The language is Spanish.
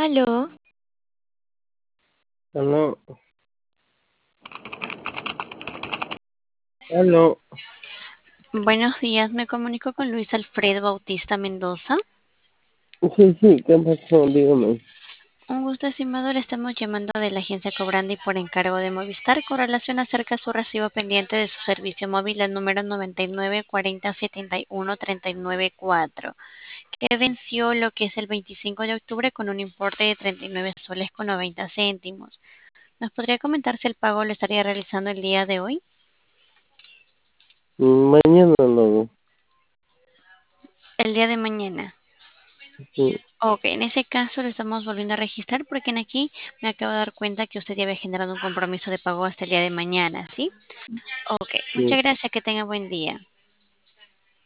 Aló, Aló, aló. buenos días, me comunico con Luis Alfredo Bautista Mendoza. Sí, ¿qué pasó? Dígame. Un gusto, estimado, le estamos llamando de la agencia Cobrandi por encargo de Movistar con relación acerca de su recibo pendiente de su servicio móvil al número 9940713994, que venció lo que es el 25 de octubre con un importe de 39 soles con 90 céntimos. ¿Nos podría comentar si el pago lo estaría realizando el día de hoy? Mañana luego. El día de mañana. Sí, Ok, en ese caso lo estamos volviendo a registrar porque en aquí me acabo de dar cuenta que usted ya había generado un compromiso de pago hasta el día de mañana, ¿sí? Ok, muchas sí. gracias, que tenga buen día.